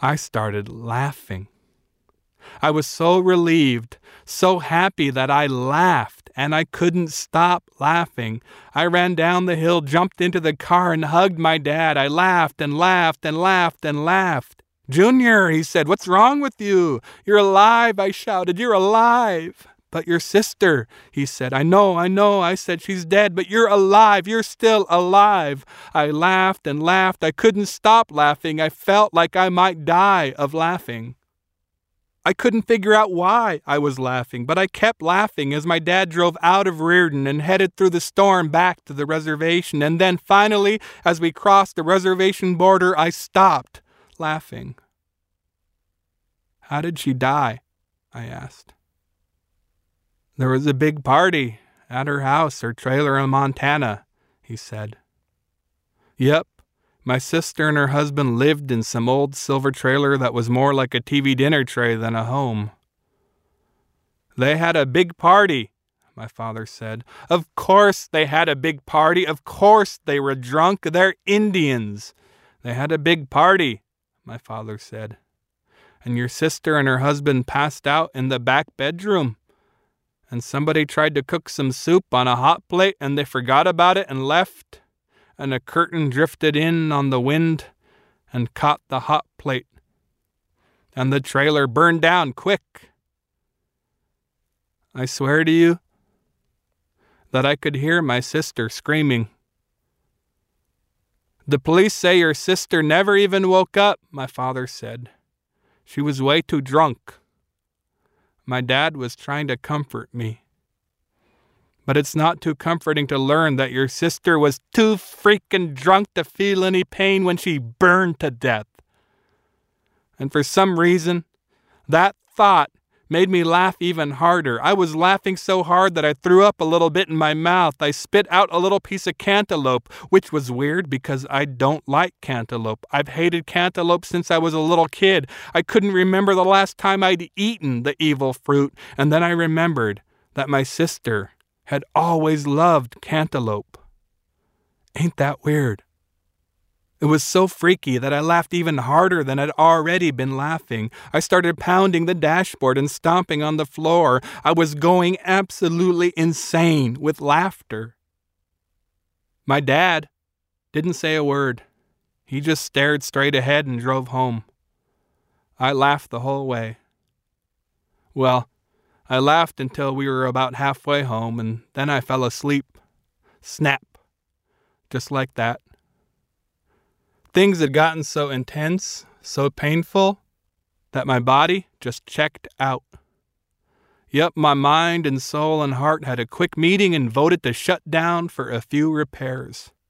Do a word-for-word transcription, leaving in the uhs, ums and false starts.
I started laughing. I was so relieved, so happy that I laughed, and I couldn't stop laughing. I ran down the hill, jumped into the car, and hugged my dad. I laughed and laughed and laughed and laughed. "Junior," he said, "what's wrong with you?" "You're alive," I shouted. "You're alive." "But your sister," he said. "I know, I know," I said. "She's dead, but you're alive. You're still alive." I laughed and laughed. I couldn't stop laughing. I felt like I might die of laughing. I couldn't figure out why I was laughing, but I kept laughing as my dad drove out of Reardon and headed through the storm back to the reservation. And then finally, as we crossed the reservation border, I stopped laughing. "How did she die?" I asked. "There was a big party at her house, her trailer in Montana," he said. "Yep. My sister and her husband lived in some old silver trailer that was more like a T V dinner tray than a home. They had a big party," my father said. "Of course they had a big party. Of course they were drunk. They're Indians. They had a big party," my father said. "And your sister and her husband passed out in the back bedroom. And somebody tried to cook some soup on a hot plate and they forgot about it and left. And a curtain drifted in on the wind and caught the hot plate. And the trailer burned down quick. I swear to you that I could hear my sister screaming. The police say your sister never even woke up," my father said. "She was way too drunk." My dad was trying to comfort me. "But it's not too comforting to learn that your sister was too freaking drunk to feel any pain when she burned to death." And for some reason, that thought made me laugh even harder. I was laughing so hard that I threw up a little bit in my mouth. I spit out a little piece of cantaloupe, which was weird because I don't like cantaloupe. I've hated cantaloupe since I was a little kid. I couldn't remember the last time I'd eaten the evil fruit, and then I remembered that my sister had always loved cantaloupe. Ain't that weird? It was so freaky that I laughed even harder than I'd already been laughing. I started pounding the dashboard and stomping on the floor. I was going absolutely insane with laughter. My dad didn't say a word. He just stared straight ahead and drove home. I laughed the whole way. Well, I laughed until we were about halfway home, and then I fell asleep. Snap. Just like that. Things had gotten so intense, so painful, that my body just checked out. Yep, my mind and soul and heart had a quick meeting and voted to shut down for a few repairs.